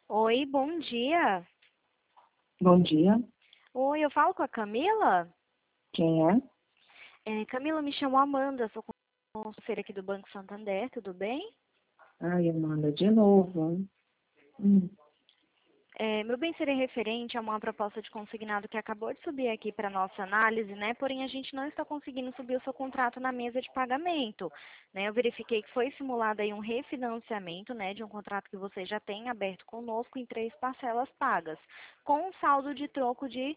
Oi, bom dia. Bom dia, Oi, eu falo com a Camila? quem é? Camila, me chamo Amanda, sou conselheira aqui do Banco Santander, tudo bem? Ai, Amanda, de novo. Hum, Meu bem seria referente a uma proposta de consignado que acabou de subir aqui para nossa análise, né? Porém, a gente não está conseguindo subir o seu contrato na mesa de pagamento, né? Eu verifiquei que foi simulado aí um refinanciamento, né, de um contrato que você já tem aberto conosco em 3 parcelas pagas, com um saldo de troco de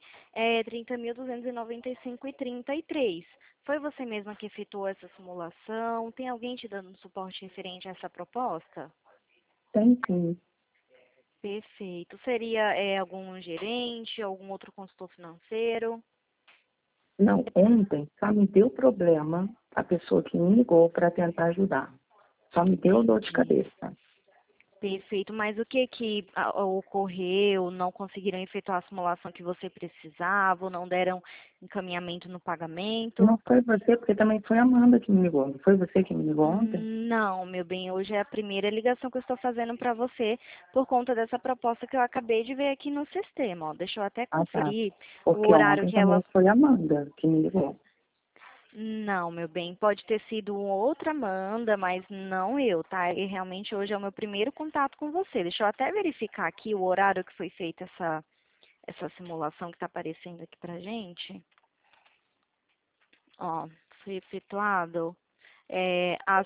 30.295,33. Foi você mesma que efetuou essa simulação? Tem alguém te dando suporte referente a essa proposta? tem sim. Perfeito. Seria algum gerente, algum outro consultor financeiro? Não, ontem só me deu problema a pessoa que me ligou para tentar ajudar. Só me deu dor de Entendi. cabeça. Perfeito. Mas o que que ocorreu? Não conseguiram efetuar a simulação que você precisava? Ou não deram encaminhamento no pagamento? Não foi você, porque também foi a Amanda que me ligou. Não foi você que me ligou ontem? Não, meu bem, hoje é a primeira ligação que eu estou fazendo para você por conta dessa proposta que eu acabei de ver aqui no sistema. Ó. Deixa eu até Ah, tá. conferir o Porque horário ontem que ela. também foi a Amanda que me ligou. Não, meu bem, pode ter sido outra Amanda, mas não eu, tá? E realmente hoje é o meu primeiro contato com você. Deixa eu até verificar aqui o horário que foi feita essa simulação que está aparecendo aqui pra gente. Ó, foi efetuado às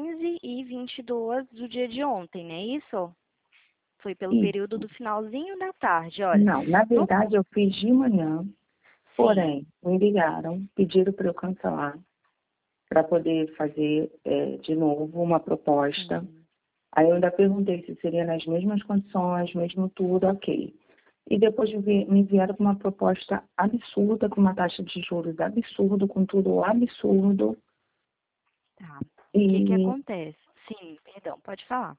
15h22 do dia de ontem, não é isso? Foi pelo período Isso. do finalzinho da tarde, olha. Não, na No, verdade eu fiz de manhã, sim. porém, me ligaram, pediram para eu cancelar, para poder fazer de novo uma proposta. Sim. Aí eu ainda perguntei se seria nas mesmas condições, mesmo tudo, ok. E depois me vieram com uma proposta absurda, com uma taxa de juros absurdo, com tudo absurdo. Tá. O que que E acontece? Sim, perdão, pode falar.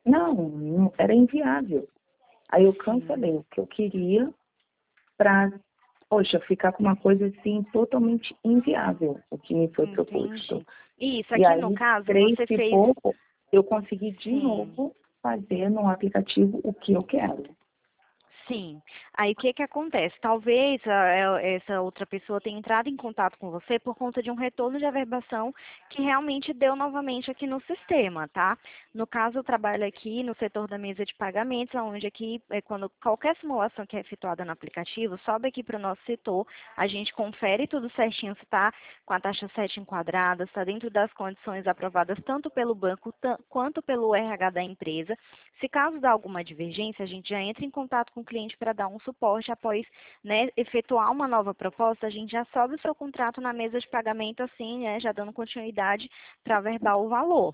não era inviável. Aí eu Sim. cancelei o que eu queria para, poxa, ficar com uma coisa assim totalmente inviável, o que me foi proposto. Entendi. Isso, E aqui no aí, caso, três você e fez. pouco, eu consegui de Sim. novo fazer no aplicativo o que eu quero. Sim. Aí o que que acontece? Talvez essa outra pessoa tenha entrado em contato com você por conta de um retorno de averbação que realmente deu novamente aqui no sistema, tá? No caso, eu trabalho aqui no setor da mesa de pagamentos, onde aqui, quando qualquer simulação que é efetuada no aplicativo, sobe aqui para o nosso setor, a gente confere tudo certinho se está com a taxa 7 enquadrada, está dentro das condições aprovadas tanto pelo banco quanto pelo RH da empresa. Se caso dá alguma divergência, a gente já entra em contato com o cliente para dar um suporte após, né, efetuar uma nova proposta, a gente já sobe o seu contrato na mesa de pagamento assim, né, já dando continuidade para averbar o valor.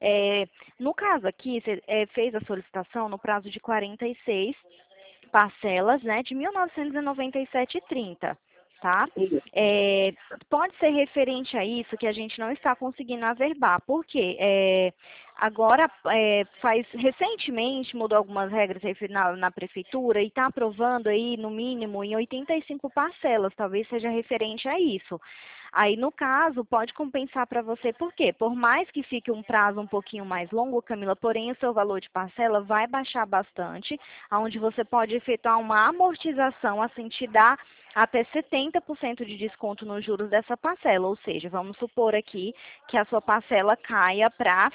No caso aqui, você fez a solicitação no prazo de 46 parcelas, né, de 1.997,30, tá? É, pode ser referente a isso que a gente não está conseguindo averbar. Por quê? Agora, recentemente mudou algumas regras aí na prefeitura e está aprovando aí, no mínimo, em 85 parcelas, talvez seja referente a isso. Aí, no caso, pode compensar para você, por quê? Por mais que fique um prazo um pouquinho mais longo, Camila, porém o seu valor de parcela vai baixar bastante, onde você pode efetuar uma amortização, assim, te dá até 70% de desconto nos juros dessa parcela, ou seja, vamos supor aqui que a sua parcela caia para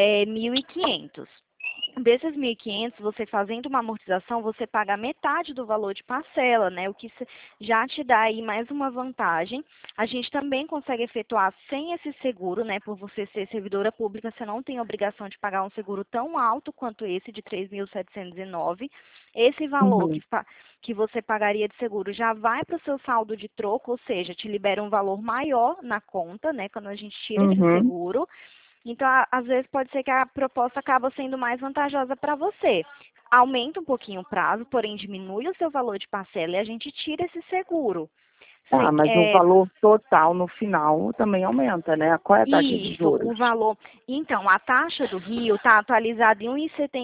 1.500. Desses 1.500, você fazendo uma amortização, você paga metade do valor de parcela, né? O que já te dá aí mais uma vantagem. A gente também consegue efetuar sem esse seguro, né? Por você ser servidora pública, você não tem obrigação de pagar um seguro tão alto quanto esse de 3.709. Esse valor Uhum, que você pagaria de seguro já vai para o seu saldo de troco, ou seja, te libera um valor maior na conta, né? Quando a gente tira esse uhum. seguro. Então, às vezes pode ser que a proposta acaba sendo mais vantajosa para você. Aumenta um pouquinho o prazo, porém diminui o seu valor de parcela e a gente tira esse seguro. Tá, mas o valor total no final também aumenta, né? Qual é a taxa de Isso, juros? o valor. Então, a taxa do Rio está atualizada em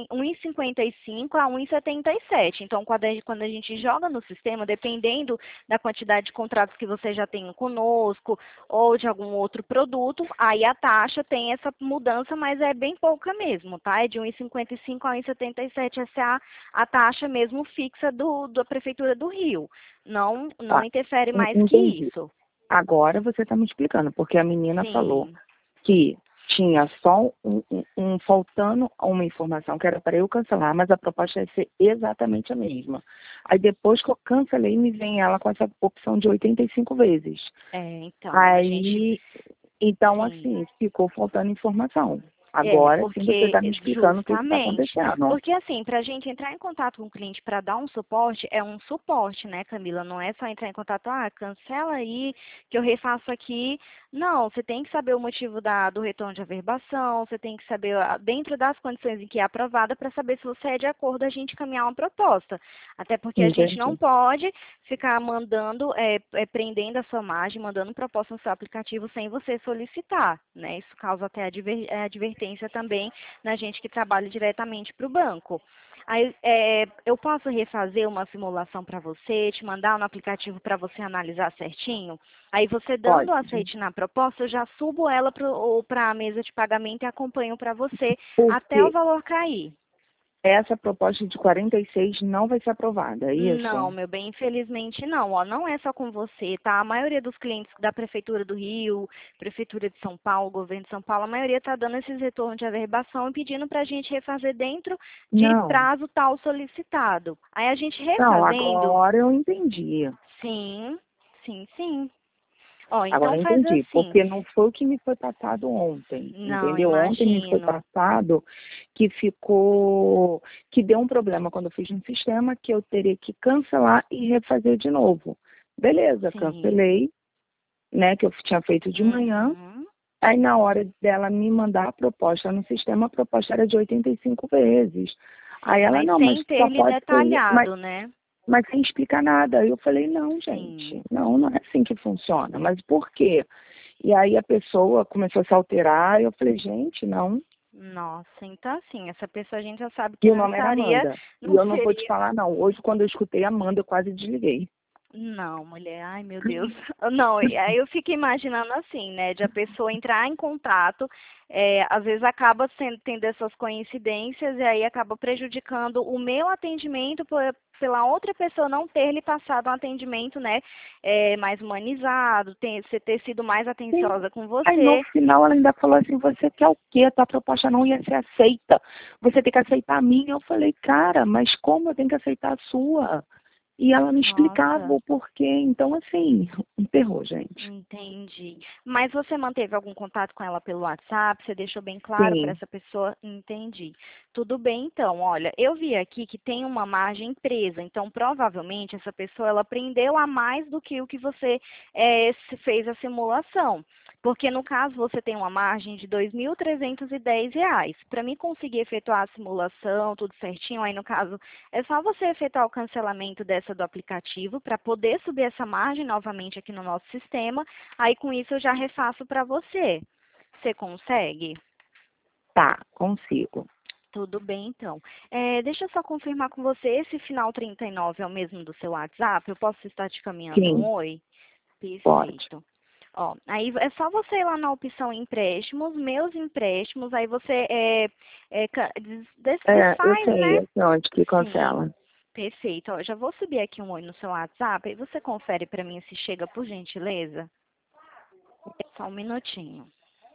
1,55 a 1,77. Então, quando a gente joga no sistema, dependendo da quantidade de contratos que você já tem conosco ou de algum outro produto, aí a taxa tem essa mudança, mas é bem pouca mesmo, tá? É de 1,55 a 1,77. Essa é a taxa mesmo fixa da Prefeitura do Rio. Não Tá, interfere mais que entendi. isso. Agora você está me explicando, porque a menina falou Sim. que tinha só faltando uma informação que era para eu cancelar, mas a proposta ia ser exatamente a mesma. Aí depois que eu cancelei, me vem ela com essa opção de 85 vezes. Então, a gente, Aí, então sim. assim, ficou faltando informação. Agora sim você Porque está me explicando o que está justamente, acontecendo. porque assim, para a gente entrar em contato com o cliente para dar um suporte, é um suporte, né, Camila? Não é só entrar em contato, cancela aí, que eu refaço aqui. Não, você tem que saber o motivo do retorno de averbação, você tem que saber, dentro das condições em que é aprovada, para saber se você é de acordo a gente encaminhar uma proposta. Até porque a gente não Entendi. pode ficar mandando, prendendo a sua margem, mandando proposta no seu aplicativo sem você solicitar, né? Isso causa até advertência também na gente que trabalha diretamente para o banco. Aí, eu posso refazer uma simulação para você, te mandar no aplicativo para você analisar certinho? Aí você dando o Pode. aceite na proposta, eu já subo ela para a mesa de pagamento e acompanho para você até o Porque valor cair. essa proposta de 46 não vai ser aprovada, é Não, isso? meu bem, infelizmente não. Ó, não é só com você, tá? A maioria dos clientes da Prefeitura do Rio, Prefeitura de São Paulo, Governo de São Paulo, a maioria está dando esses retornos de averbação e pedindo para a gente refazer dentro de Não. prazo tal solicitado. Aí a gente Não, refazendo, agora eu entendi. sim, sim, sim. Ó, Agora então eu faz entendi, assim. porque não foi o que me foi passado ontem, Não, entendeu? Ontem me foi imagino. passado que deu um problema quando eu fiz no sistema, que eu teria que cancelar e refazer de novo. Beleza, Sim. cancelei, né, que eu tinha feito de manhã. Uhum. Aí na hora dela me mandar a proposta no sistema, a proposta era de 85 vezes. Aí ela, Mas não, mas sem ter só ele pode ser, detalhado, né? mas sem explicar nada. Aí eu falei, não, Sim. gente, não é assim que funciona. Mas por quê? E aí a pessoa começou a se alterar, e eu falei, gente, não. Nossa, então assim, essa pessoa a gente já sabe E que o nome era Amanda. E não eu não vou te seria. falar, não. Hoje, quando eu escutei Amanda, eu quase desliguei. Não, mulher, ai meu Deus. Não, e aí eu fico imaginando assim, né, de a pessoa entrar em contato, às vezes acaba tendo essas coincidências e aí acaba prejudicando o meu atendimento pela outra pessoa não ter lhe passado um atendimento, né, mais humanizado, você ter sido mais Sim. atenciosa com Aí no você. final ela ainda falou assim, você quer o quê? A tua proposta não ia ser aceita. Você tem que aceitar a minha. Eu falei, cara, mas como eu tenho que aceitar a sua? E ela me explicava Nossa. o porquê. Então, assim, um terror, gente. Entendi. Mas você manteve algum contato com ela pelo WhatsApp? Você deixou bem claro para Sim. essa pessoa? Entendi. Tudo bem, então. Olha, eu vi aqui que tem uma margem presa, então provavelmente essa pessoa ela prendeu a mais do que o que você fez a simulação. Porque no caso você tem uma margem de R$ 2.310. Para mim conseguir efetuar a simulação, tudo certinho, aí no caso é só você efetuar o cancelamento dessa do aplicativo para poder subir essa margem novamente aqui no nosso sistema. Aí com isso eu já refaço para você. Você consegue? Tá, consigo. Tudo bem, então. Deixa eu só confirmar com você, esse final 39 é o mesmo do seu WhatsApp? Eu posso estar te caminhando um Sim, oi? pode. Perfeito. Ó, aí é só você ir lá na opção empréstimos, meus empréstimos, aí você Eu desfaz, sei, né? eu sei onde que Sim. cancela. Perfeito. Ó, já vou subir aqui um oi no seu WhatsApp, aí você confere para mim se chega, por gentileza. Só um minutinho.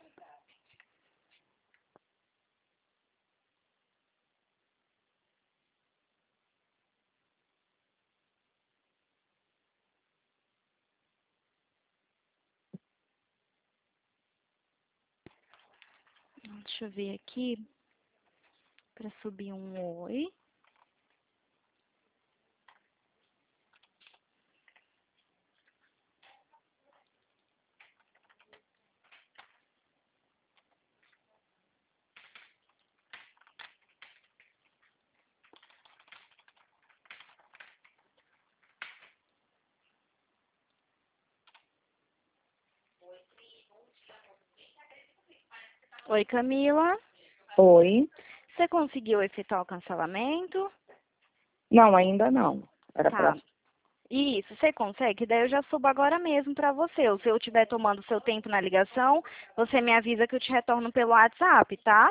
Deixa eu ver aqui para subir um oi. Oi, Camila. Oi? Você conseguiu efetuar o cancelamento? Não, ainda não. Era Tá. para. Isso, você consegue? Daí eu já subo agora mesmo para você. Ou se eu estiver tomando seu tempo na ligação, você me avisa que eu te retorno pelo WhatsApp, tá?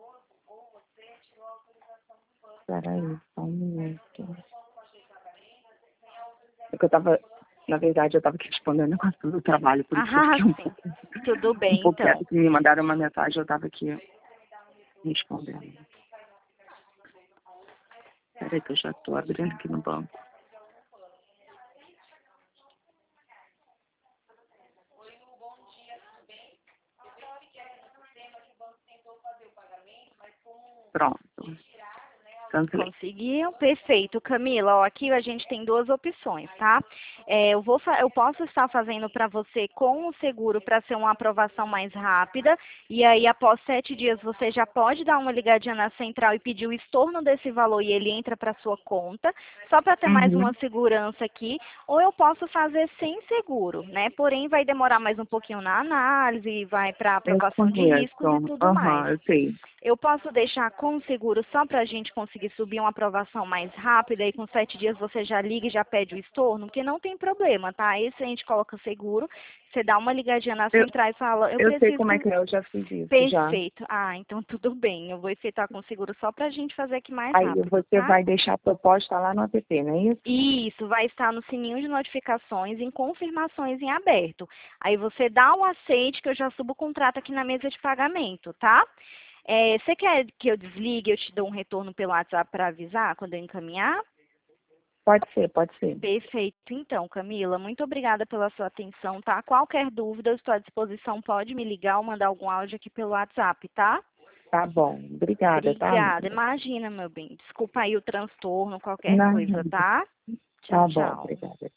Peraí, só um minuto. É que eu tava, na verdade, eu tava aqui respondendo o negócio do trabalho, por isso que eu Ah, fiquei um sim. pouco, Tudo um bem, pouco então. quieto, que me mandaram uma mensagem, eu tava aqui respondendo. Peraí que eu já tô abrindo aqui no banco. Pronto. Cancelei. Conseguiu? Perfeito, Camila. Ó, aqui a gente tem duas opções, tá? Eu posso estar fazendo para você com o seguro para ser uma aprovação mais rápida. E aí, após 7 dias, você já pode dar uma ligadinha na central e pedir o estorno desse valor e ele entra para sua conta, só para ter mais uma Uhum. segurança aqui. Ou eu posso fazer sem seguro, né? Porém, vai demorar mais um pouquinho na análise, vai para Eu aprovação de riscos e conheço. tudo mais. Aham, eu sei. Eu posso deixar com o seguro só para a gente conseguir subir uma aprovação mais rápida e com 7 dias você já liga e já pede o estorno, porque não tem problema, tá? Esse a gente coloca seguro, você dá uma ligadinha na Eu, central e fala, eu eu sei preciso como é do... que é, eu já fiz isso, já. Perfeito. Ah, então tudo bem. Eu vou efetuar com o seguro só para a gente fazer aqui mais Aí rápido, você tá? vai deixar a proposta lá no app, não é isso? Isso, vai estar no sininho de notificações em confirmações em aberto. Aí você dá o aceite que eu já subo o contrato aqui na mesa de pagamento, tá? Você quer que eu desligue, eu te dou um retorno pelo WhatsApp para avisar quando eu encaminhar? Pode ser, pode ser. Perfeito, então, Camila. Muito obrigada pela sua atenção, tá? Qualquer dúvida, eu estou à disposição. Pode me ligar ou mandar algum áudio aqui pelo WhatsApp, tá? Tá bom. Obrigada, tá, Obrigada. amiga? Imagina, meu bem. Desculpa aí o transtorno, qualquer Não, coisa, tá? Tchau, tá bom, tchau. obrigada.